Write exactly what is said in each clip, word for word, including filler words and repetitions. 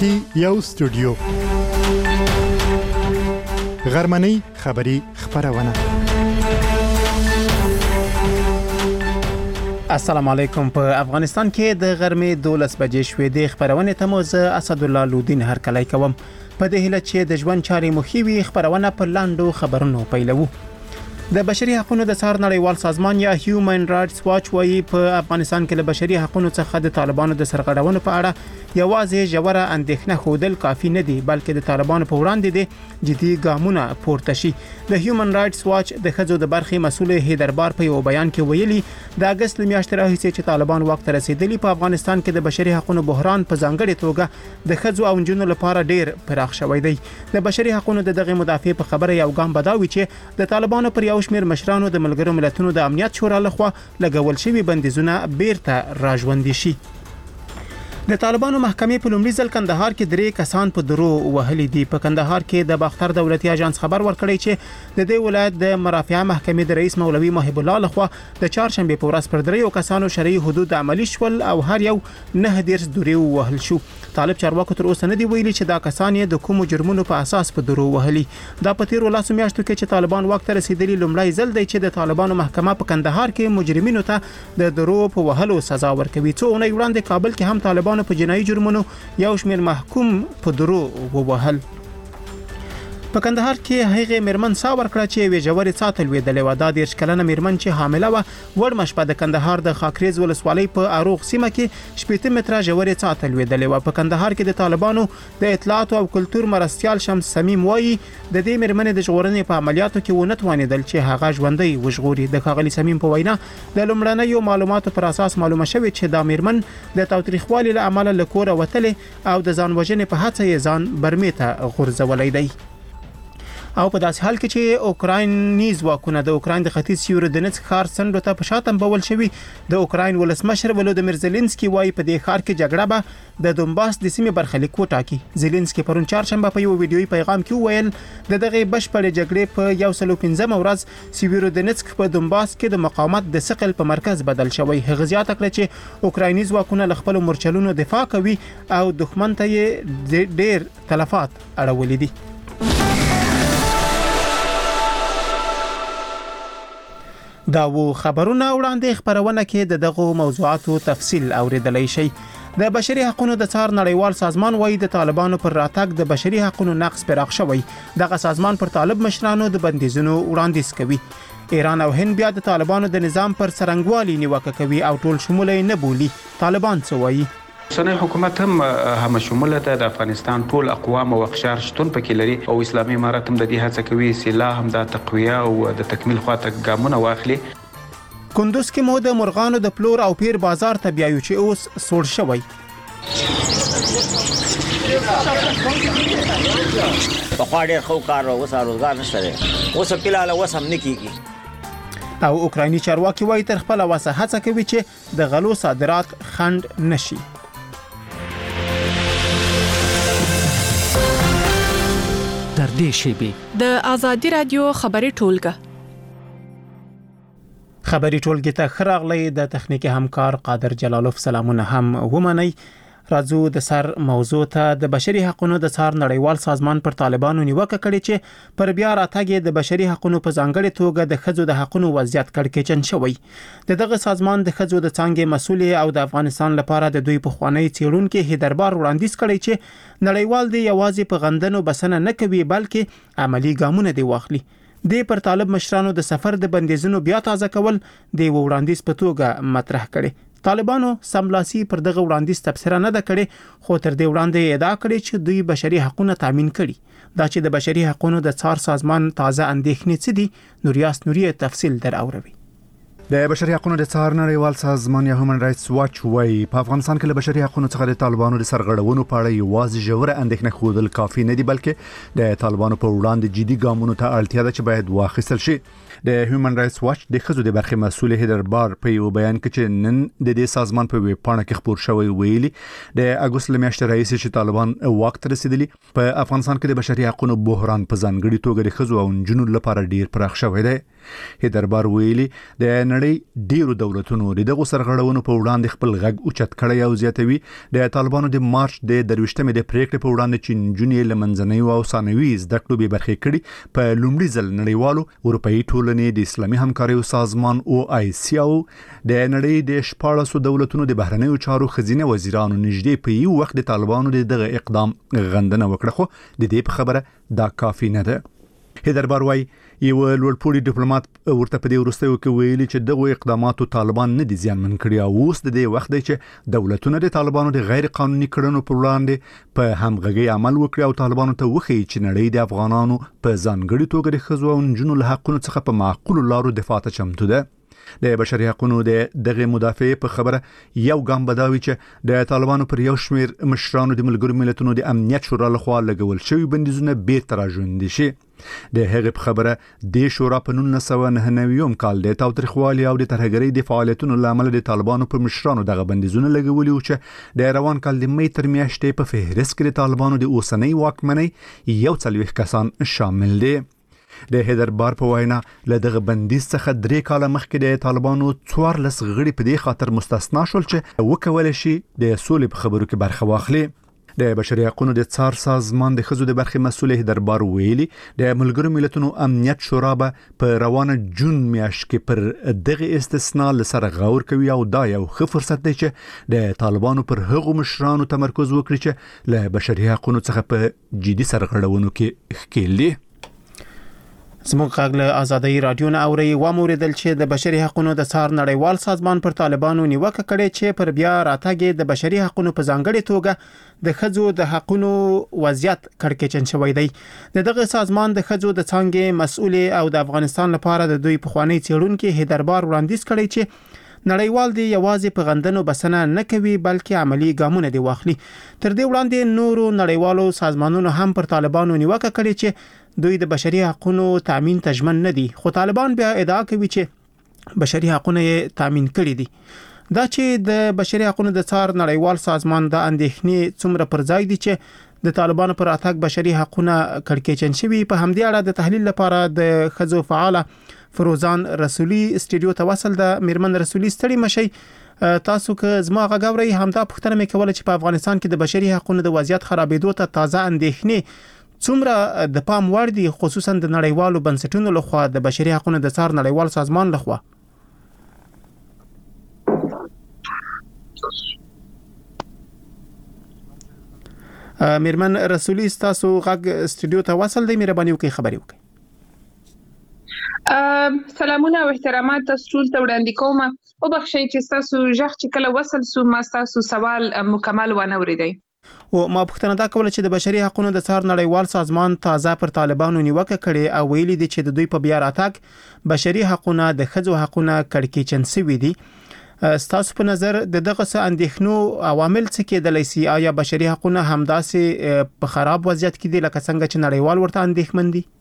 کراچي یو سټوډیو غرمنۍ خبری خبرونه. السلام علیکم. په افغانستان کې د غرمې دولس بجې شوې د خبرونه ته موزه اسد الله لودین هر کله کوم په دې هله چې د ژوند چاري مخیوي خبرونه په لاندو خبرونو پیلوو. د بشري حقوقو د څار نړیوال سازمان یا هیومن رائټس واچ وايي په افغانستان کې د بشري حقوقو څخه د طالبانو د سرغړونو په اړه یوازې ژوره اندېښنه خودل کافي نه دی، بلکې د طالبانو په وړاندې د جدي ګامونه پورته شي. د هیومن رائټس واچ د خځو د برخې مسؤل هیدربار په یو بیان کې ویلي د اگست میاشتې راهیسې چې طالبان وخت رسیدلی په افغانستان کې د بشري حقوقو بحران په ځانګړي توګه د خځو او نجونو لپاره ډیر پراخ شوی دی. د بشري حقوقو د دغه مدافع په خبره یو ګام بداوي چې د طالبانو پر یو شمېر مشرانو د ملګرو ملتونو د امنیت شورا لخوا لګول شوی بندیزونه بیرته راژوندي شي. د طالبانو محکمې په لومړي ځل کندهار کې درې کسان په درو وهلي دي. په کندهار کې د باختر دولتي اژانس خبر ورکړی چې د دې ولایت د مرافعه محکمې د رئیس مولوي محب الله لخوا د چهارشنبه په ورځ پر دریو کسانو شرعي حدود عملی شول او هر یو نه دیرش درې وهل شو. طالب چارواکو تر اوسه نه دی ویلي چې دا کسان یې د کوم جرمونو په اساس په درو وهلي. دا په تیر ولاسو میاشتو کې چې طالبان وخت رسیدلی لومړی ځل دی چې د طالبانو محکمه په کندهار کې مجرمینو ته د درو په وهلو سزا ورکوي. څو اونۍ وړاندې کابل کې هم طالبانو په جنایي جرمونو یو شمېر محکوم په درو ووهل. په کندهار کې هغه مرمن سا ورکړه چې وی جوړې ساتل ویدلې و. دا د اشکلنه مرمن چې حامله و وړ مشپه د کندهار د خاکریز ولسوالۍ په اروغ سیمه کې شپږ متره جوړې ساتل ویدلې و. په کندهار کې د طالبانو د اطلاعات او کلتور مرستيال شمس سمیم وایي د دې مرمن د ژغورنې په عملیاتو کې ونه توانیدل چې هغه ژوندۍ وژغوري. د ښاغلي سمیم په وینا د لومړنیو معلوماتو پر اساس معلومه شوې چې دا مرمن د تاوتریخوالي له امله له کوره وتلې او د ځان وژنې په هڅه یې ځان برمې ته غورځولای دی. او په داسې حال کې چې اوکرایني ځواکونه د اوکراین د ختیځ سیورودنیتسک ښار سندرو ته په شاتم بول شوی. د اوکراین ولسمشر ولودمیر زيلنسکي وايي په دې ښار کې جګړه به د دومباس د سیمې برخلیک وټاکي. زيلنسکي پرون چهارشنبه په یو ویډیويي پیغام کې وویل د دغه بشپړ جګړې په یو سل پنځم ورځ سیورودنیتسک په دومباس کې د مقاومت د ثقل په مرکز بدل شوی. هغه زیاته کړه چې اوکرایني ځواکونه له خپل مورچلونو دفاع کوي او دښمن ته یې ډېر تلفات اړولې دي. دا و خبرونه وړاندې خبرونه کې د دغه موضوعاتو تفصیل اوریدلای شي. د بشري حقوقو د څار نړیوال سازمان وايي د طالبانو پر راتګ د بشري حقوقو نقض پراخ شوی. دغه سازمان پر طالب مشرانو د بندیزونو وړاندیز کوي. ایران او هند بیا د طالبانو د نظام پر سرنګوالي نیوکه کوي او ټول شمول نه بولی. طالبان څه وایي؟ اوسنی حکومت هم هم شموله ده. د افغانستان ټول اقوام او اقشار شتون پکې لري او اسلامي امارات هم د دې هڅه کوي سلاح هم د تقویه او د تکمیل خواته ګامونه واخلي. کندوز کې مو د مرغانو د پلور او پیر بازار ته بیایو چې اوس سوړ شوی. په خاطر خو کار او روزګار نشته دی اوس په لاله وس هم نکېږي. او اوکرایني چارواکي وايي تر خپل وسه هڅه کوي چې د غلو صادرات خند نشي. در دې شیبه د ازادي رادیو خبري ټولګه خبري ټولګه ته خراغلي د تخنیکی همکار قادر جلالوف سلامونه هم ومني. راځو د سر موضوع ته. د بشري حقوقو د څار نړیوال سازمان پر طالبانو نیوکه کړې چې پر بیا راتګ د بشري حقوقو په ځانګړي توګه د خځو د حقوقو وضعیت کړکېچن شوی. د دغه سازمان د خځو د څنګه مسؤل او د افغانستان لپاره د دوی په خوانی چیرونکو هیدربار وړاندیز کړی چې نړیوال دی یوازې په غندنو بسنه نه کوي بلکې عملی ګامونه دی واخلي. د پر طالب مشرانو د سفر د بندیزونو بیا تازه کول د وړاندیز په توګه مطرح کړي. طالبانو سملاسي پر دغه وړاندیز تفسیر نه ده کړي خو تر دې وړاندې ادعا کړې چې دوی بشري حقوقونه تامین کړي. دا چې د بشري حقوقو د څار سازمان تازه اندېښنې څه دي نوریاس نوري تفصیل در اوروي. د بشري حقوقو د څار نړیوال سازمان یا هیومن رائټس واچ وايي په افغانستان کې د بشري حقوقو څخه د طالبانو د سرغړونو په اړه یوازې ژوره اندېښنه خودل کافي نه دي بلکې د طالبانو په وړاندې جدي ګامونو ته اړتیا ده چې باید واخیستل شي. د هیومن رائټس واچ د خځو د برخې مسؤل هیدربار په یو بیان کې چې نن د دې سازمان په ویب پاڼه کې خبر شوی ویلي د اگست میاشتې راهیسې چې طالبان وخت رسیدلی په افغانستان کې د بشري حقوقو بحران په ځانګړي توګه د خځو او نجونو لپاره ډیر پراخ شوی دی. هیدربار ویلي د نړۍ ډیرو دولتونو دغه سرغړونو په وړاندې خپل غږ اوچت کړی او زیاتوي د طالبانو د مارچ د درويشتمې د پریکړې په وړاندې چې نجونې لمنځنۍ او ثانوي زده کړو به برخې کړي په لومړي ځل نړیوالو اروپאי ټولنې د اسلامي همکارۍ سازمان او آی سی او د نړۍ د شپاړسو دولتونو د بهرنیو چارو خزینه وزیرانو نږدې په یو وخت د طالبانو دغه اقدام غندنه وکړه، خو د دې په خبره دا کافي نه ده. هیدربار وايي یو لوړپوړي ډیپلوماټ ورته په دې وروستیو کې ویلي چې دغه اقداماتو طالبان نه دي زیانمن کړي او اوس د دې وخت دی چې دولتونه د طالبانو د غیر قانوني کړنو پر وړاندې په همغږي عمل وکړي او طالبانو ته وښيي چې نړۍ د افغانانو په ځانګړي توګه د ښځو او نجونو له حقونو څخه په معقولو لارو دفاع ته چمتو ده. د بشري حقوقو د دغه مدافع په خبره یو ګام بداوي چې د طالبانو پر یو شمیر مشرانو د ملګرو ملتونو د امنیت شورا لخوا لګول شوی بندیزونه بیرته راژوندي شي. د هغه په خبره د شورا په نولس سوه نهه نوي کال د تاوتریخوالي او د ترهګرۍ د فعالیتونو لامل د طالبانو پر مشرانو دغه بندیزونه لګولي او چې د روان کال د مې تر میاشتې په فهرست کې د طالبانو د اوسنۍ واکمنۍ یو څلوېښت کسان شامل دي. د هیدربار په وینا له دغه بندیز څخه درې کاله مخکې د طالبانو څوارلس غړي په دې خاطر مستثنا شول چې وکولای شي د سولې په خبرو کې برخه واخلي. د بشري حقوقو د څار سازمان د خزو د برخې مسؤل هیدربار ویلي د ملګرو ملتونو امنیت شورا به په روانه جون میاشت کې پر دغه استثناء لسره غور کوي او دا یو ښه فرصت دی چې د طالبانو پر هغو مشرانو تمرکز وکړي چې له بشري حقوقو څخه په جدي سرغړونو کې ښکېل دي. زموږ غږ له آزادۍ رادیو نه اوري و موریدل چې د بشري حقوقو د څار نړیوال سازمان پر طالبانو نیوکه کړې چې پر بیا راتګ د بشري حقوقو په ځانګړي توګه د خځو د حقوقو وضعیت کړکېچن شوی دی. دغه سازمان د خځو د څنګه مسؤل او د افغانستان لپاره د دوی پخوانی څېړونکو هیدربار وړاندیز کړی چې نړیوال دی یوازې په غندنو بسنه نه کوي بلکې عملی ګامونه دی واخلي. تر دې وړاندې نورو نړیوالو سازمانونو هم پر طالبانو نیوکه کړې چې دوی د بشري حقوقو تامین تضمن نه دي، خو طالبان بیا ادعا کوي چې بشري حقوقو یې تامین کړي دي. دا چې د بشري حقوقو د څار نړیوال سازمان د اندېښنې څومره پر ځای دي چې د طالبانو پر اتاک بشري حقوقو کړکېچن شوی، په همدې اړه د تحلیل لپاره د خزو فعاله فروزان رسولي استودیو ته وصل د میرمن رسولي ستړي مشي. تاسو که زما غاوري همدا پوښتنه مې کوله چې په افغانستان کې د بشري حقوقو د وضعیت خرابېدو ته تازه اندېښنې څومره د پام وړ دي، خصوصا د نړیوالو بنسټونو لخوا د بشري حقوقو د څار نړیوال سازمان لخوا؟ میرمن رسولي تاسو غږ استودیو ته وصل دی، مهرباني وکړئ خبري وکړئ. سلامونه او احترامات تاسو ټول ته وړاندې کوم. او بخښئ چې تاسو ژغ چې کله وصل سو ما تاسو سوال مکمل ونه اوریدئ. او ما پوښتنه دا کوله چې د بشري حقوقو د څار نړیوال سازمان تازه پر طالبانو نیوکه کړي او ویلي دي چې د دوی په بیا راتګ بشري حقوقو د خځو حقوقو کړکېچن شوی دي. ستاسو په نظر د دغه څه اندېښنو عوامل څه کېدلی شي؟ آیا بشري حقوقو همداسې په خراب وضعیت کې دي لکه څنګه چې نړیوال ورته اندېښمن دي؟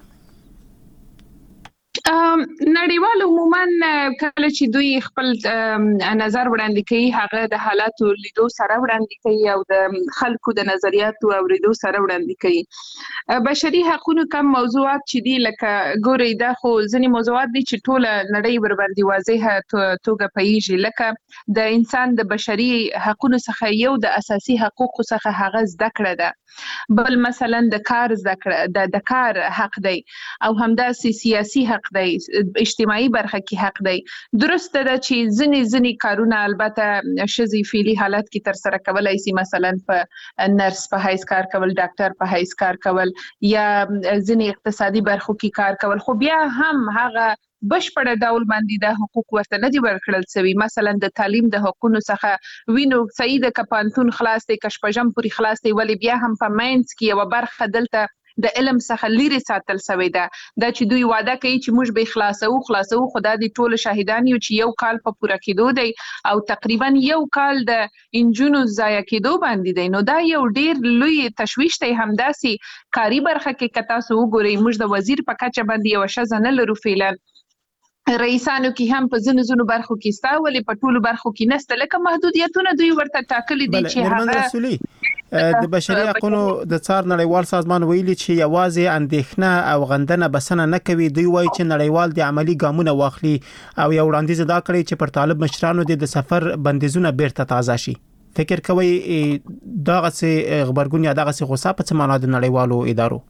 نړیوال عموما کله چې دوی خپل نظر وړاندې کوي هغه د حالاتو لیدو سره وړاندې کوي او د خلکو د نظریاتو اوریدو سره وړاندې کوي. بشري حقوقو کوم موضوعات چې دي لکه ګوري دا خو ځینې موضوعات دي چې ټول نړۍ ور باندې واضحه توګه پیږي، لکه د انسان د بشري حقوقو څخه یو د اساسي حقوقو څخه هغه زده کړه ده، بل مثلا د کار زده کړه د کار حق دی او همداسې سیاسي حق دی، اجتماعي برخه کې حق دی. درسته ده چې ځینې ځینې کارونه البته ښځې فعلي حالت کې تر سره کولای شي، مثلا په نرس په حیث کار کول، ډاکټر په حیث کار کول یا ځینې اقتصادي برخو کې کار کول، خو بیا هم هغه بشپړ ډول باندې د حقوق ورته نه دي ورکړل شوی. مثلا د تعلیم د حقوقو څخه وینو سعید کپانتون خلاص دی، کشپجم پوری خلاص دی، ولی بیا هم په ماینز کې یو برخه دلته د علم څخه لري ساتل شوی ده. دا چې دوی وعده کوي چې موږ به خلاصو خلاصو خدا دې ټول شاهدان یو چې یو کال په پوره کېدو دی او تقریبا یو کال د انجونو ضایع کېدو باندې دی. نو دا یو ډیر لوی تشویش دی. همداسي کاری برخه کې کتا سو ګوري موږ د وزیر په کچه باندې یو شزه نه لرو، فعلا رئیسانو کې هم په ځینو ځینو برخو کې ستا ولې په ټولو برخو کې نسته، لکه محدودیتونه دوی ورته ټاکلي دي چې هغه د بشري حقوقو د څار نړیوال سازمان ویلي چې یوازې اندېښنه او غندنه بسنه نه کوي. دوی وایي چې نړیوال د عملی ګامونه واخلي او یو وړاندیز دا کړی چې پر طالب مشرانو د سفر بندیزونه بیرته تازه شي. فکر کوي دغه څه خبرګون یا دغه څه غوسه په څه معنا د نړیوالو ادارو؟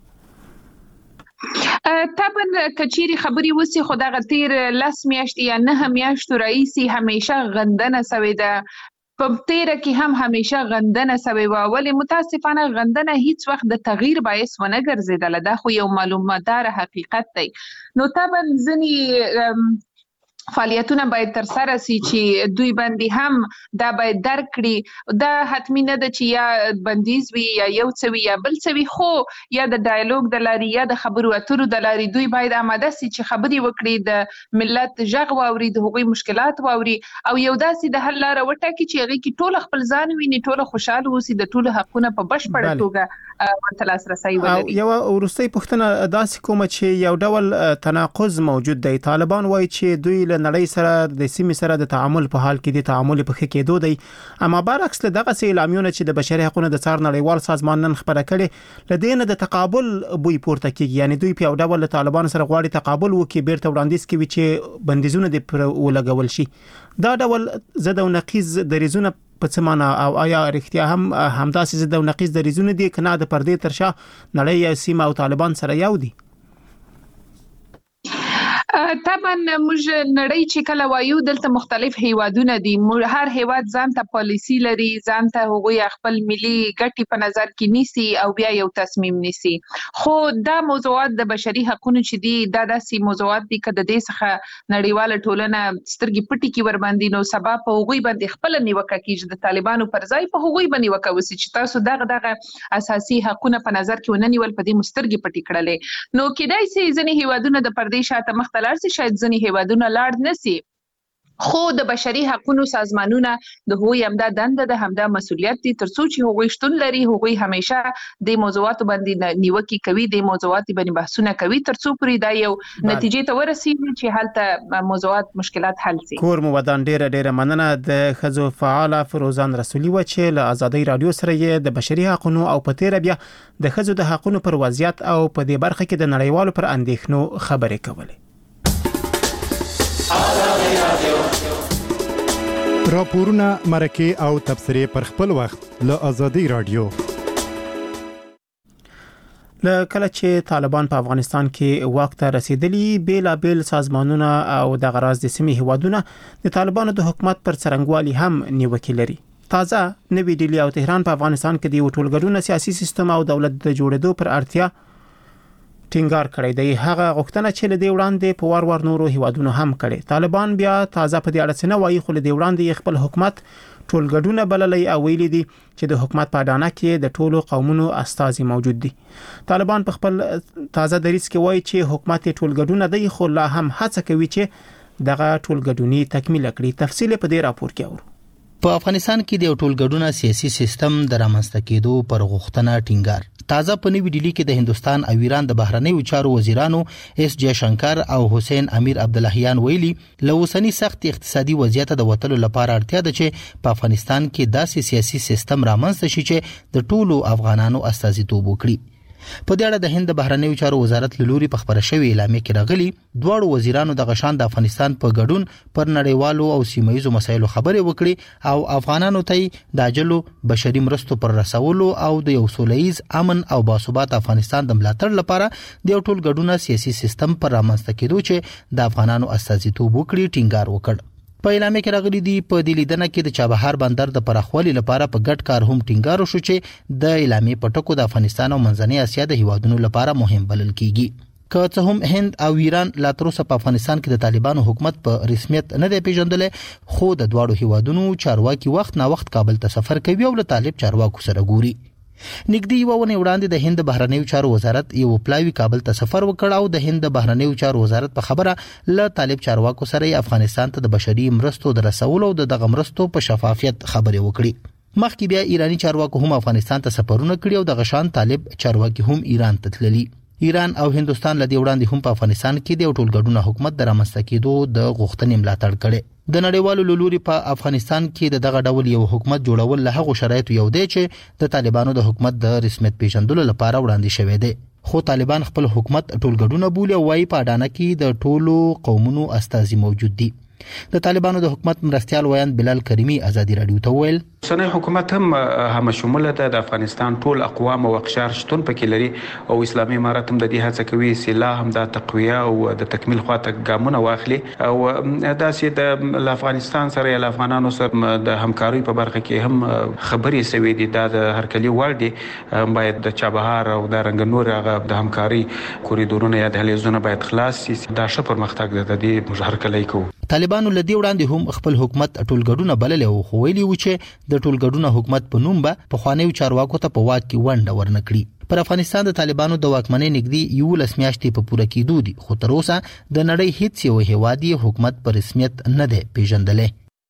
طبعا کچيري خبري وسی خدای غتیر لاس میاشتې یا نه میاشتو رئیسي همیشه غندنه سوي ده. په تیره کې هم همیشه غندنه سوي و. ولی متاسفانه غندنه هیڅ وخت د تغییر باعث ونه ګرځیدله. دا خو یو معلوماتدار حقیقت دی. نو طبعا ځنی فعالیتونه باید تر سره سي چې دوی باندې هم دا باید درک کړي. دا حتمی نه ده چې یا بندیز وي یا یو څه وي یا بل څه وي، خو یا د ډایالوګ د لارې یا د خبرو اترو د لارې دوی باید آماده سي چې خبرې وکړي، د ملت غږ واوري، د هغوی مشکلات واوري او یو داسې د حل لاره وټاکي چې هغه کې ټول خپل ځان ویني، ټول خوشاله اوسي، د ټول حقونه په بشپړه توګه ورته لاسرسي ولري. یو ورستۍ پوښتنه داسې کومه چې یو ډول تناقض موجود دی. طالبان وایي چې دوی له نړۍ سره د سیمې سره د تعامل په حال کې د تعامل په خې کېدو دی، اما برعکس له دغه سي اعلامیونه چې د بشري حقوقو د څار نړیوال سازمان نن خبره کړي لدین د تقابل بوی پورته کیږي. یعنی دوی په یو ډول طالبان سره غواړي تقابل وکړي، بیرته وړاندیز کوي چې بندیزونه د پر ولګول شي. دا ډول زده او نقیض دریزونه په څه معنا او آیا اړتیا هم همداسې زده او نقیض دریزونه دي کنه د پردې ترشا نړۍ سیمه او طالبان سره یو دي؟ طبعا موږ نړۍ چې کله وایو دلته مختلف هیوادونه دي، هر هیواد ځان ته پالیسی لري، ځان ته هغوی خپل ملي ګټې په نظر کې نیسي او بیا یو تصمیم نیسي. خو دا موضوعات د بشري حقوقو چې دي دا داسې موضوعات دي که د دې څخه نړیواله ټولنه سترګې پټې کړي ور باندې، نو سبا په هغوی باندې خپل نیوکه کیږي، د طالبانو پر ځای په هغوی باندې نیوکه وسی چې تاسو دغه دغه اساسي حقوقونه په نظر کې ونه نیول، په دې مسترګې پټې کړلې. نو کېدای شي ځینې هیوادونه د پردې شاته مخ لارسي، شاید ځنی هیوادونه لاړ نسی، خو د بشري حقوقو سازمانونه د هغوی همدا دنده ده، همدا مسولیت دي، ترڅو چې هغوی شتون لري، هغوی همیشه د موضوعاتو باندې نیوکې کوي، د موضوعاتو باندې بحثونه کوي، ترڅو پرې دا یو نتیجې ته ورسیږي چې هلته موضوعات مشکلات حل شي. کور مو ودان ډیره ډیره مننه د خزو فعاله فروزان رسولي و چې له آزادۍ رادیو سره یې د بشري حقوقو او په تیر بیا د خزو د حقوقو پر وضعیت او په دې برخه کې د نړیوالو پر اندېښنو خبرې کولې. راپورونه، مرکه او تبصرې پر خپل وخت له آزادۍ رادیو. له کله چې طالبان په افغانستان کې واک ته رسیدلی، بیلابیل سازمانونه او د غراض د سیمې هیوادونه د طالبانو د حکومت پر څرنګوالي هم نیوکه لري. تازه نوی ډیلی او تهران په افغانستان کې د ټولګډون سیاسي سیستم او دولت د جوړېدو پر اړتیا ټینګار کړی دی. هغه غوښتنه چې له دې وړاندې په وار وار نورو هیوادونو هم کړي. طالبان بیا تازه په دې اړه څه نه وایي، خو له دې وړاندې خپل حکومت ټولګډونه بللي او ویلي دي چې د حکومت په اډانه کې د ټولو قومونو استازي موجود دي. طالبان په خپل تازه دریځ کې وایي چې حکومت ټولګډونه دی، خو لا هم هڅه کوي چې دغه ټولګډونی تکمیل کړي. تفصیل په دې راپور کې اورو. په افغانستان کې د ټولګډونه سیاسي سیستم د رامنځته کېدو پر غوښتنه ټینګار. تازه په نوی ډیلی کې د هندستان او ایران د بهرنیو چارو وزیرانو اس جے شنکر او حسین امیر عبداللهیان ویلي له اوسنی سخت اقتصادي وضعیت د وټلو لپاره اړتیا ده چې په افغانستان کې داسې سیاسي سیستم رامنځته شي چې د ټولو افغانانو استازیتوب وکړي. په دې اړه د هند بهرنیو چارو وزارت لوري په خبره شوی اعلامیه کې راغلي دواړو وزیرانو د غشان د افغانستان په ګډون پر نړیوالو او سیمایي مسایلو خبرې وکړي او افغانانو ته د اجلو بشري مرستو پر رسولو او د یو سولهییز امن او باثبات افغانستان د ملاتړ لپاره د یو ټول ګډون سیاسي سیستم پر رامنځته کېدو چې د افغانانو استازیتوب وکړي ټینګار وکړ. په اعلامیه کې راغلي دي په دې لیدنه کې د چابهار بندر د پراخوالي لپاره په ګډ کار هم ټینګار وشو چې د اعلامیه په ټکو د افغانستان او منځنۍ اسیا د هیوادونو لپاره مهم بلل کیږي. که څه هم هند او ایران لا تر اوسه په افغانستان کې د طالبانو حکومت په رسمیت نه دی پیژندل، خو د دواړو هیوادونو چارواکي وخت نا وخت کابل ته سفر کوي او له طالب چارواکو سره ګوري. نګدي یو ونه وړاندې د هند بهرنیو چارو وزارت یو پلاوی کابل ته سفر وکړ او د هند بهرنیو چارو وزارت په خبره له طالب چارواکو سره افغانستان ته د بشري مرستو د رسولو او د مرستو په شفافیت خبرې وکړي. مخکې بیا ایرانی چارواکو هم افغانستان ته سفرونه کړي او د غشان طالب چارواکي هم ایران ته تللي. ایران او هندستان لدی وړاندې هم په افغانستان کې د ټولګډونه حکومت د رامنځته کېدو د غوښتنې ملاتړ کړي د نړیوالو لوري په افغانستان کې د دغه ډول یو حکومت جوړول له هغو شرایطو یو دی چې د طالبانو د حکومت د رسمیت پیژندلو لپاره وړاندې شوی دی خو طالبان خپل حکومت ټولګډونه بولي او وايي په اډانه کې د ټولو قومونو استازي موجود دي د طالبانو د حکومت مرستيال ویاند بلال کریمی ازادي رادیو ته ویل سنوي حکومت هم هم شموله ده د افغانستان ټول اقوام او اقشار شتون پکې لري او اسلامي امارت هم د دې هڅه کوي چې لا هم د تقویه او د تکمیل خواته ګامونه واخلي او داسې د افغانستان سره یا افغانانو سره د همکاري په برخه کې هم خبري سوي دي د هرکلي وړ دي باید د چابهار او د رنګ نور هغه د همکاري کوریډورونه یا دهلیزونه باید خلاص شي دا ښه پرمختګ ده د دې هرکلي کو طالبانو لدی وړاندې هم خپل حکومت ټولګډونه بلل او خو ویلي و چې د ټولګډونه حکومت په نوم به په خوانیو چارواکو ته په واک کې ونډه ورنکړي پر افغانستان د طالبانو د واکمنۍ نږدې یو لس میاشتې په پوره کېدو دي خو تر اوسه د نړۍ هیڅ یو هیوادي حکومت په رسمیت نه دی پیژندلی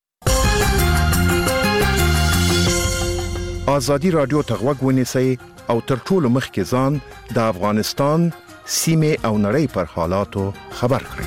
ازادي رادیو ته غوږ ونیسئ او تر ټولو مخکې ځان د افغانستان سیمه او نړۍ پر حالاتو خبر کړئ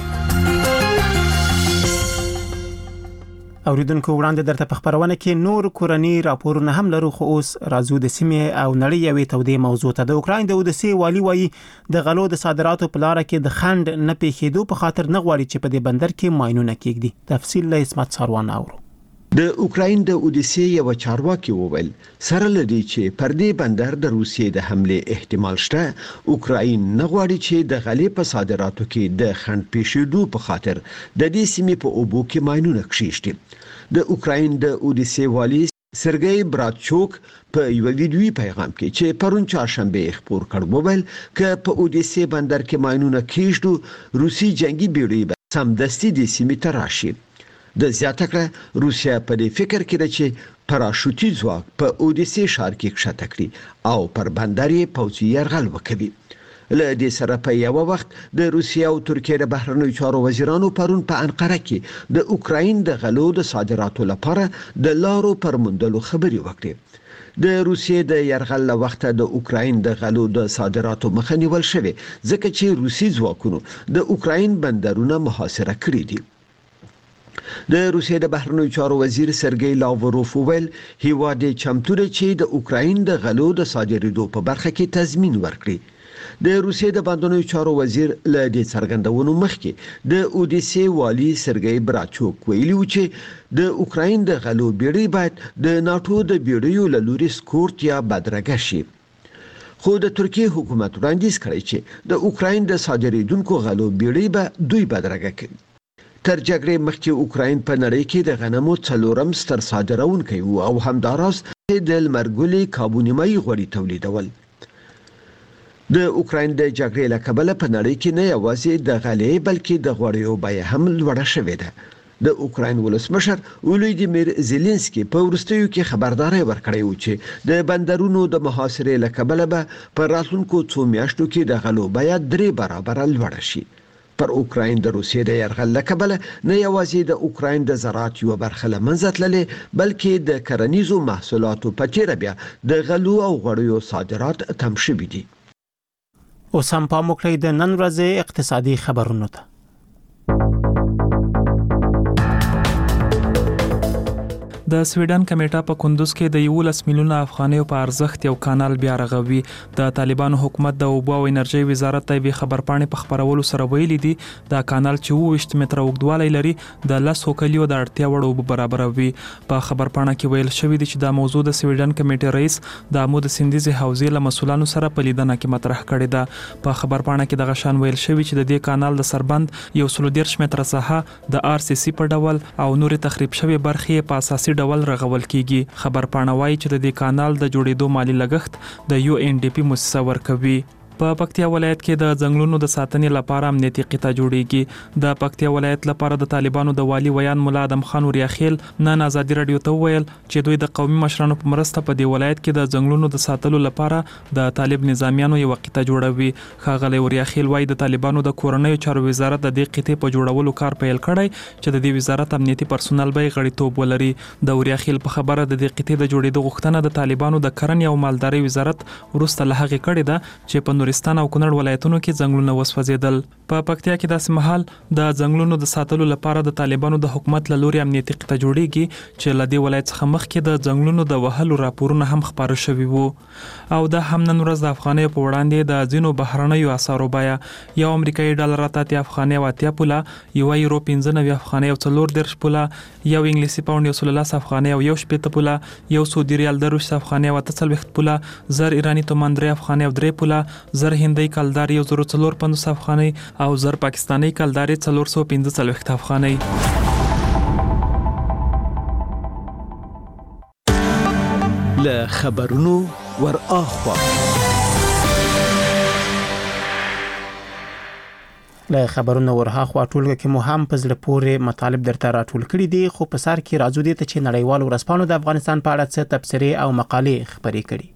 اوریدونکو وړاندې درته په خبرونه کې نور کورنی راپورونه هم لرو خو اوس راځو د سیمې او نړۍ یوې تودې موضوع ته د اوکراین د اودسي والی وایي د غلو د صادراتو په لار کې د خند نه پیښېدو په خاطر نه غواړي چې په دې بندر کې ماينونه کېږدي تفصیل له اسمت ساروان اورو د اوکراین د اودیسي یو چارواکي وویل سره لدی چې پر دې بندر د روسیې د حمله احتمال شته اوکراین نه غواړي چې د غلې په صادراتو کې د خند پیښېدو په خاطر د دې سیمې په اوبو کې ماينونه کښېشتي د اوکراین د اودیسي والی سرګي براتچوک په یو ویډیوي پیغام کې چې پرون چهارشنبه خبر کړ وویل چې په اودیسي بندر کې ماينونه کېشتو روسي جنگي بیړۍ به سمدستي د سیمې ته راشي د زیاته کړه روسیا په دې فکر کې ده چې پاراشوټي ځواک په اودیسي ښار کې کښته کړي او پر بندر یې پوځي یرغل وکړي له دې سره په یو وخت د روسیا او ترکیې د بهرنیو چارو وزیرانو پرون په انقره کې د اوکراین د غلو د صادراتو لپاره د لارو پر موندلو خبري وکړي د روسیې د یرغل له وخت د اوکراین د غلو د صادراتو مخه نیول شوې ځکه چې روسي ځواکونو د اوکراین بندرونه محاصره کړي دي د روسیې د بهرنیو چارو وزیر سرګي لاوروف ویل هیواد چمتو دی چې د اوکراین د غلو د صادرېدو په برخه کې تضمین ورکړي د روسیې د بندرونو چارو وزیر له دې څرګندونو مخکې د اودیسي والی سرګي براتچوک ویلي و چې د اوکراین د غلو بیړۍ باید د ناتو د بیړیو له لوري سکورت یا بدرګه شي خو د ترکیې حکومت وړاندیز کړی چې د اوکراین د صادرېدونکو غلو بیړۍ به دوی بدرګه کړي تر جګړې مخکې اوکراین په نړۍ کې د غنمو څلورم ستر صادرونکی و او همداراز د لمرګلي کابونیمای غوړي تولیدول د اوکراین د جګړې له کبله په نړۍ کې نه یوازې د غلې بلکې د غوړیو بیه هم لوړه شوې ده د اوکراین ولسمشر ولودیمیر زيلنسکي په ورستیو کې خبرداري ورکړې و چې د بندرونو د محاصرې له کبله به پر راتلونکو څو میاشتو کې د غلو بیه درې برابر لوړه شي پر اوکراین د روسیې د یرغل له کبله نه یوازې د اوکراین د زراعت یو برخه له منځه تللې بلکې د کرنیزو محصولاتو په تیر بیا د غلو او غوړیو صادرات تم شوي دي اوس هم پام وکړئ د نن ورځې اقتصادي خبرونو ته د سویډن کمیټه په کندوز کې د یولس میلیونه افغانیو په ارزښت یو کانال بیا رغوي د طالبانو حکومت د اوبو او انرژي وزارت ته وی خبرپاڼې په خبرولو سره ویلي دي دا کانال چې اووه متره اوږدوالی لري د لسو کلیو د اړتیا وړ اوبه برابروي په خبرپاڼه کې ویل شوی دی چې دا موضوع د سویډن کمیټې رئیس د عمود سندیزي حوزې له مسولانو سره په لیدنه کې مطرح کړې ده په خبرپاڼه کې دغه شان ویل شوی چې د دې کانال د سربند یو سل دېرش متره ساحه د آر سی سی په ډول او نور تخریب شوی برخې په اساسي ډول رغول کیږي خبرپاڼه وايي چې د دې کانال د جوړېدو مالی لګښت د یو ان ډي پی مؤسسه ورکوي په پکتیا ولایت کې د ځنګلونو د ساتنې لپاره امنیتي قطه جوړیږي د پکتیا ولایت لپاره د طالبانو د والی ویان مولا ادم خان وریاخیل نن ازادي رادیو ته ویل چې دوی د قومي مشرانو په مرسته په دې ولایت کې د ځنګلونو د ساتلو لپاره د طالب نظامیانو یو قطه جوړوي ښاغلی وریاخیل وايي د طالبانو د کورنیو چارو وزارت د دې قطې په جوړولو کار پیل کړی چې د دې وزارت امنیتي پرسونل به غړیتوب ولري د وریاخیل په خبره د دې قطې د جوړېدو غوښتنه د طالبانو د کرنې او مالدارۍ وزارت ورسته له هغې کړې ده چې په نورستان او کونړ ولایتونو کې ځنګلونه وسوځیدل. په پکتیا کې داسې مهال د ځنګلونو د ساتلو لپاره د طالبانو د حکومت له لوري امنیتي قطه جوړیږي چې لدی ولایت څخه مخکې د ځنګلونو د وهلو راپورونه هم خبره شوي وو. او د هم نن ورځ د افغانۍ په وړاندې د ځینو بهرنیو اسعارو بیه یو امریکایي ډالر اتیا افغانۍ او اتیا پوله، یو یورو پنځه نوي افغانۍ او څلور دېرش پوله، یو انګلیسي پاوند یو سل لس افغانۍ او یو شپېته پوله، یو سعودي ریال درویشت افغانۍ او اته څلوېښت پوله، زر ایراني تومان درې افغانۍ او درې پوله، زر هندۍ کلدار یو زر څلور پنځوس افغانۍ او زر پاکستاني کلدار څلور سوه پنځه څلوېښت افغانۍ. له خبرونو ور اخوا له خبرونو ورهاخوا ټولګه کې مو هم په زړه پورې مطالب درته راټول کړي دي، خو په سر کې راځو دي ته چې نړیوال ورځپاڼو د افغانستان په اړه څه تبصرې او مقالې خپرې کړي.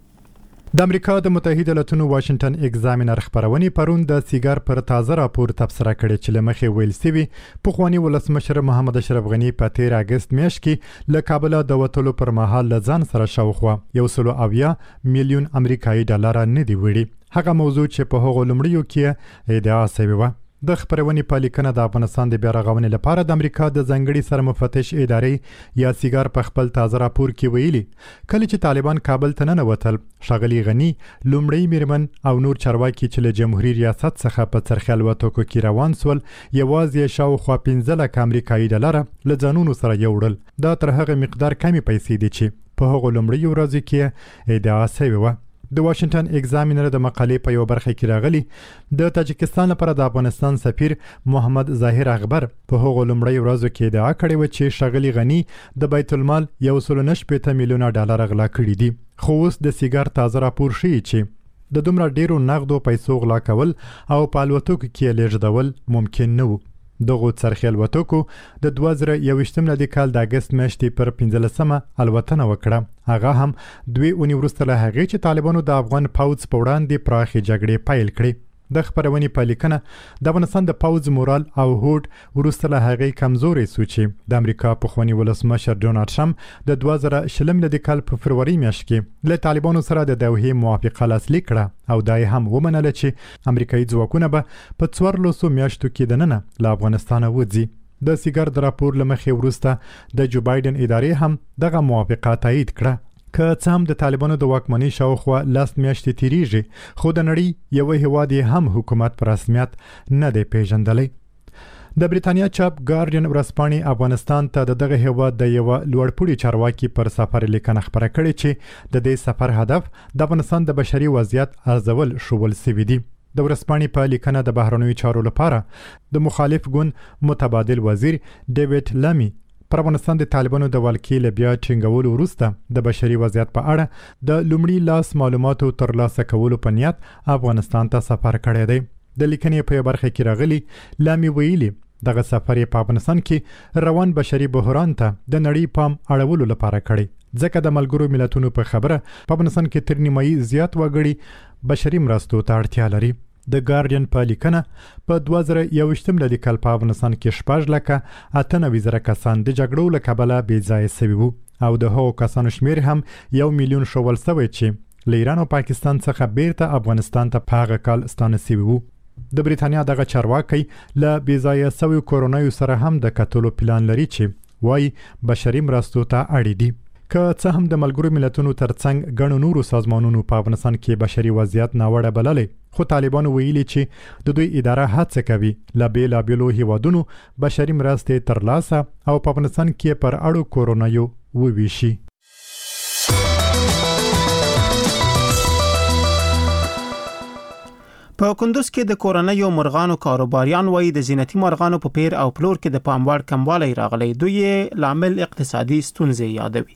د امریکا د متحده ایالاتونو واشنگټن ایگزامینر خبرونې پرون د سیګار پر تازه راپور تبصره کړې چې لمخې ویل سوي پخوانی ولسمشر محمد اشرف غنی په تیر اگست میاشت کې له کابل د وټولو پر مهال ځان سره شاوخوا یو سل اویا میلیون امریکایي ډالر نه دی وړي. هغه موضوع چې په هغو لومړیو کې ادعا شوی و. د خبرونې په لیکنه د افغانستان د بیا رغونې لپاره د امریکا د ځنګړي سرمفتش ادارې یا سیګار په خپل تازه راپور کې ویلي کله چې طالبان کابل ته ننوتل ښاغلي غنی لومړی میرمن او نور چارواکي چې له جمهوریت ریاست څخه په څرخي الوتکو کې روان سول یوازې شاوخوا پنځه لکه امریکایي ډالر له ځانونو سره یوړل. دا تر هغه مقدار کمې پیسې دي چې په هغو لومړیو ورځو کې ادعا شوې وه. د واشنگټن ایگزامینر د مقالې په یو برخه کې راغلي د تاجکستان لپاره د افغانستان سفیر محمد ظاهر اخبر په هغو لومړی ورځو کې ادعا کړې و چې ښاغلي غنی د بیت المال یو سل نه شپېته میلیونه ډالر غلا کړي دي. خو اوس د سیګار تازه راپور ښیي چې د دومره ډیرو نغدو پیسو غلا کول او په الوتکو کې لیږدول ممکن نه و. دغه څرخي الوتکو د دوه زره یوویشتم د کال د اگست میاشتې پر پنځلسمه الوتنه وکړه. هغه هم دوی اونۍ وروسته له هغې چې طالبانو د افغان پوځ په وړاندې پراخې جګړې پیل کړې. د خبرونې په لیکنه د افغانستان د پوځ مورال او هوډ وروسته له هغې کمزوري سو چې د امریکا پخوانی ولسمشر ډونالډ ټرمپ د دوه زره شلم د کال په فروری میاشت کې له طالبانو سره د دوحې موافقه لاسلیک کړه او دا یې هم ومنله چې امریکایي ځواکونه به په څوارلسو میاشتو کې دننه له افغانستانه وځي. د سیګار د راپور له مخې وروسته د جو بایدن ادارې هم دغه موافقه تایید کړه. که څه هم د طالبانو د واکمنۍ شاوخوا لس میاشتې تیریږي خو د نړۍ یو هیواد هم حکومت په رسمیت نه دی پیژندلی. د بریتانیا چاپ ګارډین ورځپاڼې افغانستان ته د دغه هیواد د یو لوړپوړي چارواکي پر سفر لیکنه خبره کړې چې د دې سفر هدف د افغانستان د بشري وضعیت ارزول شول سوي دي. د ورځپاڼې په لیکنه د بهرنیو چارو لپاره د مخالف ګوند متبادل وزیر ډیوډ لامي پر افغانستان د طالبانو د ولکې له بیا ټینګولو وروسته د بشري وضعیت په اړه د لومړي لاس معلوماتو ترلاسه کولو په نیت افغانستان ته سفر کړی دی. د لیکنې په یو برخه کې راغلي لامي ویلي دغه سفر په افغانستان کې روان بشري بحران ته د نړۍ پام اړولو لپاره کړی ځکه د ملګرو ملتونو په خبره په افغانستان کې تر نیمایي زیات وګړي بشري مرستو ته اړتیا لري. د ګارډین په لیکنه په دوه زره یوویشتم د کال په افغانستان کې شپږ لکه اته نوي زره کسان د جګړو له کبله بې ځایه سوي وو او د هغو کسانو شمیر هم یو میلیون شول سوی چې له ایران او پاکستان څخه بیرته افغانستان ته په هغه کال ستانه سوي وو. د بریتانیا دغه چارواکي له بې ځایه سویو کورونایو سره هم د کتلو پلان لري چې وایي بشري مرستو ته اړ دي. که څه هم د ملګرو ملتونو ترڅنګ ګڼو نورو سازمانونو په افغانستان کې بشري وضعیت ناوړه بللی خو طالبانو ویلي چې د دوی اداره هڅه کوي له بیلابیلو هیوادونو بشري مرستې ترلاسه او په افغانستان کې پر اړو کورونایو وویشي. په کندوز کې د کورنیو مرغانو کاروباریان وایي د زینتي مرغانو په پیر او پلور کې د پام وړ کموالی راغلی. دوی یې لامل اقتصادي ستونزې یادوي.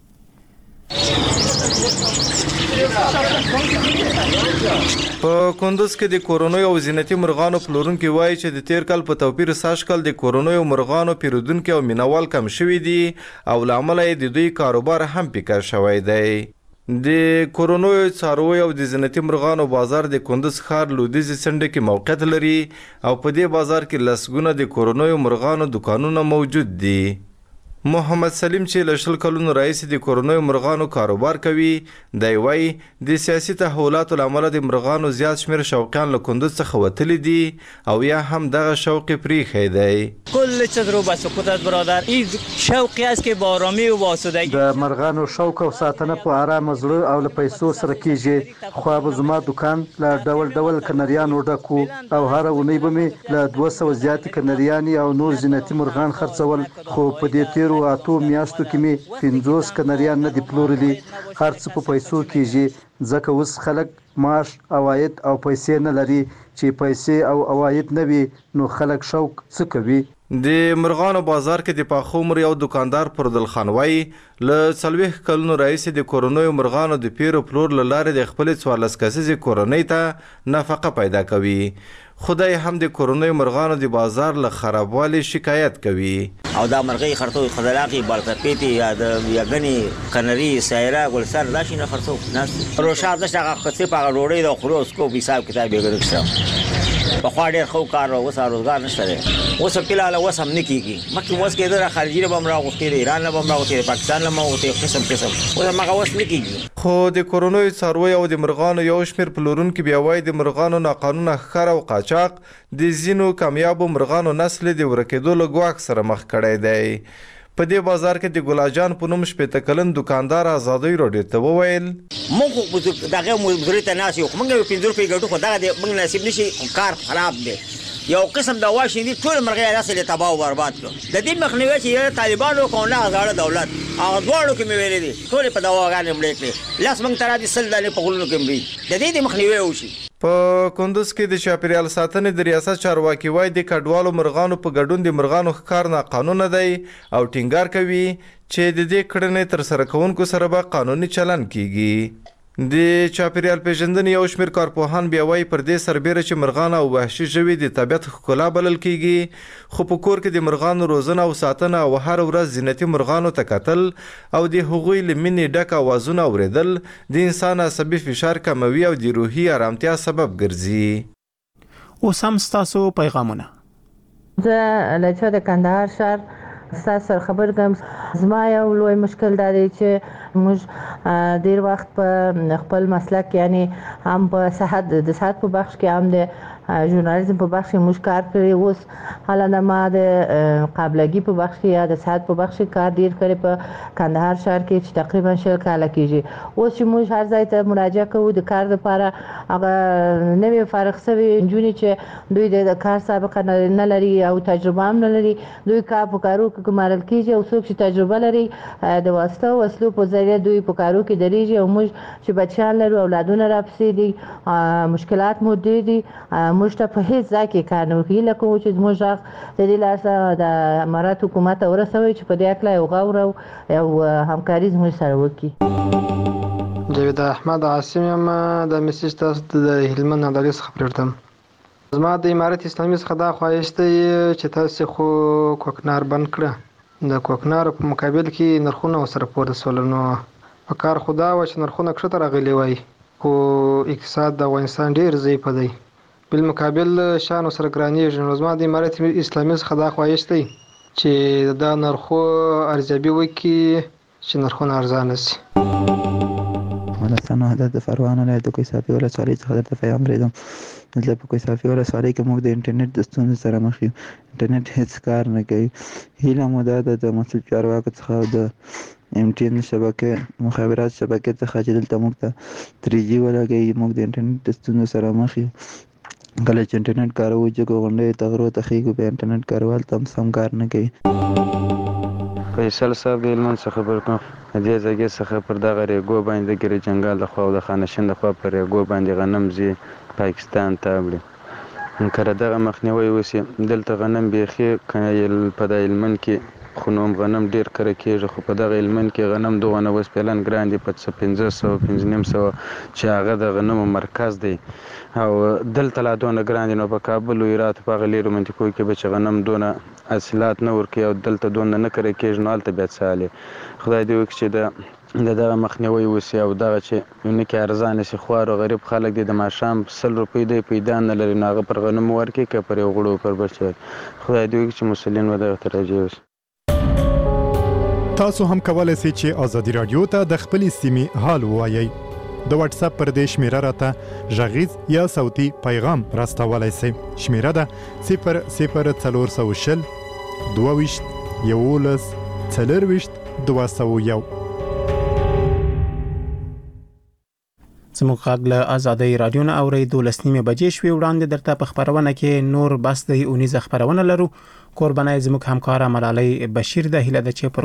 په کندوز کې د کورنیو او زینتي مرغانو پلورونکو وایي چې د تیر کال په توپیر ساشکل د کورنیو مرغانو پیرودونکو او مینوال کم شوي دي او لامل یې د دوی کاروبار هم پیکر شوی دی. د کورنیو څارویو او د زینتي مرغانو بازار د کندوز ښار لویدیځي څنډه کې موقعیت لري او په دې بازار کې لسګونه د کورنیو مرغانو دکانونه موجود دي. محمد سلیم چې له شل کلونو راهیسې د کورنیو مرغانو کاروبار کوي دی وایي د سیاسي تحولاتو له امله د مرغانو زیات شمېر شوقیان له کندوز څخه وتلي دي او یا هم دغه شوق یې پرېښی دی. کل چیز رو به سکوتت برادر این شوقی است که با آرامی و با آسودگی د مرغانو شوق او ساتنه په آرام زړه او له پیسو سره کیږي. خو به زما دکان له ډول ډول کنریانو ډکو او هر اونۍ به مې له دوه سوه زیاتې کنریانې او نور زینتي مرغان خرڅول. خو په دې تیرو اتو میاشتو کې مې پنځوس کنریان نه دي پلورلي. هر څه په پیسو کېږي ځکه اوس خلک معاش عواید او پیسې نه لري. چې پیسې او عواید نه وي نو خلک شوق څه کوي؟ د مرغانو بازار کې د پاخه عمر یو دکاندار پردل خان وایي له څلوېښت کلونو راهیسې د کورنیو مرغانو د پیر او پلور له لارې د خپلې څوارلس کسیزې کورنۍ ته نفقه پیدا کوي. خدای هم د کورنیو مرغانو د بازار له خرابوالي شکایت کوي. او دا مرغۍ خرطو خدلاقي بالکپیتي یا د یګنی کنری سایره ګلسر دا شي نه خرڅو ناس روشا د شغه خصې په غوړې د خروسکوپ حساب کتاب یې ګرځم په خوا ډېر خو کار او وسه روزګار نشته دی. اوس کله اوس هم نه کېږي مخکې اوس کېده د خارجي نه به هم راغوښتې د ایران نه به هم راغوښتې د پاکستان نه به هم راغوښتې قسم قسم اوس هماغه اوس نه کېږي. خو د کورنیو څارویو او د مرغانو یو شمېر پلورونکي بیا وایي د مرغانو ناقانونه ښکار او قاچاق د ځینو کامیابو مرغانو نسل د ورکېدو له ګواښ سره مخ کړی دی. په دې بازار کې د ګلاجان په نوم شپېته کلن دکاندار آزادۍ راډیو ته وویل موږ خو دغه مزدورۍ ته ناست یو خو موږ یو پنځه روپۍ ګټو خو دغه د موږ نصیب نشي کار خراب دی. یو قسم د واښې دي ټول مرغۍ نسل یې تباه او برباد کړو. د دې مخنیوی چې طالبانو کوو نه زاړه دولت هغه دواړو کې مې ویلې دي ټولې په دواګانې مړې کړې. لس موږ ته راځي سل دانې په غرونو کې مري د دې د مخنیوی وشي. په کندوز کې د چاپیریال ساتنې د ریاست چارواکي وایي د کډوالو مرغانو په ګډون د مرغانو ښکار ناقانونه دی او ټینګار کوي چې د دې کړنې ترسره کوونکو سره به قانوني چلن کیږي. د چاپیریال پیژندنې یو شمېر کارپوهان بیا وایي پر دې سربیره چې مرغان او وحشي ژوي د طبیعت ښکلا بلل کیږي خو په کور کې د مرغانو روزنه او ساتنه او هر ورځ زینتي مرغانو ته کتل او د هغوی له مینې ډک اوازونه اورېدل د انسان عصبي فشار کموي او د روحي آرامتیا سبب ګرځي. اوس هم ستاسو پیغامونه. زه له چا د کندهار ښار ستاسو سره خبر کوم. زما یو لوی مشکل دا دی چې موږ ډیر وخت په خپل مسلک یعنی هم په صحت د صحت په بخش کې هم د ژورنالیزم په بخش کې موږ کار کړی. اوس حالا ما د قابلګي په بخش کې یا د صحت په بخش کې کار ډیر کړی په کندهار ښار کې چې تقریبا شل کاله کېږي. اوس چې موږ هر ځای ته مراجعه کوو د کار لپاره هغه نوې فارغ شوي نجونې چې دوی د کار سابقه نه لري او تجربه هم نه لري دوی کار په کارو کې ګمارل کېږي او څوک چې تجربه لري د واسطه او وسلو په ذریعه دوی په کارو کې درېږي او موږ چې بچیان لرو اولادونه راپسې دي مشکلات مو ډېر دي. موږ ته په هیڅ ځای کې کار نه ورکوي لکه چې زموږ غږ د دې لاسه د امارات حکومت ته ورسوي چې په دې هکله یو غور او یو همکاري زموږ سره وکړي. جاوید احمد عاصم یم د میسج تاسو د هلمند عدالت څخه پرېږدم. زما د امارت اسلامي څخه دا خواهش دی چې تاسو خو کوکنار بند کړه د کوکنار په مقابل کې نرخونه ورسره پورته سول نو په کار خدا و چې نرخونه کښته راغلي وای خو اقتصاد د افغانستان ډیر ضعیف دی بالمقابل شان سره ګرانیږي. نو زما د امارت اسلامي څخه دا خواهش دی چې دا نرخو ارزیابي وکړي چې نرخونه ارزانه شي. افغانستان وحدت د فروان ولایت د کوهستافي ولسوالۍ څخه درته پیغام لرم. دلته په کوهستافي ولسوالۍ کې موږ د انټرنیټ د ستونزې سره مخ یو. انټرنیټ هیڅ کار نه کوي. هیله مو دا ده د مسؤل چارواکو څخه د ایم ټي ان شبکې مخابرات شبکې څخه چې دلته موږ ته تھری جي ولګوي. موږ د انټرنیټ د ستونزو سره مخ یو. کله چې انټرنیټ کاروو جګو غونډۍ ته غرو ته خیږو بیا انټرنیټ کاروال ته هم سم کار نه کوي. فیصل صاحب د هلمند څخه خبر کوم. د دې ځایګې څخه پر دغه ریګو باندې د ګیري جنګال د خوا او د خانشین د خوا پر ریګو باندې غنم ځي پاکستان ته وړي. کله دغه مخنیوی وشي دلته غنم بیخي په د هلمند کې خو نو غنم ډیر کره کېږي خو په دغه هلمند کې غنم دغه نه اوس پلان ګران دي په پنځه سوه پنځه نیم سوه چې هغه د غنمو مرکز دی او دلته لا دونه ګران دي. نو په کابل او هرات په هغه لیرو منطقو کې به چې غنم دونه حاصلات نه ورکوي او دلته دونه نه کره کېږي نو هلته بیا څه حال خدای دې وکړي چې د د دغه مخنیوی وشي او دغه چې یونه کې ارزانه شي. خوار او غریب خلک دي د ماښام سل روپۍ دی پیدا نه لري نو هغه پر غنمو ورکوي که پر یو غړو پر بل شي. خدای دې وکړي چې مسلین و دغه ته راجع وشي. تاسو هم کولای شئ چې ازادي رادیو ته د خپل سیمې حال ووایئ. د واتس اپ پر دې شمیره راته ژغیز یا صوتي پیغام راستولای شئ. شمیره ده صفر صفر څلور سوه شل دوه ویشت یولس څلرویشت دوه سوه یو. زموږ غږ له آزادۍ رادیو نه اوري دولس نیمه بجې شوې. وړاندې درته په خبرونه کې نور بس د اونیزه خبرونه لرو. قربانای زموږ همکار ملالۍ بشیر د هیله د چې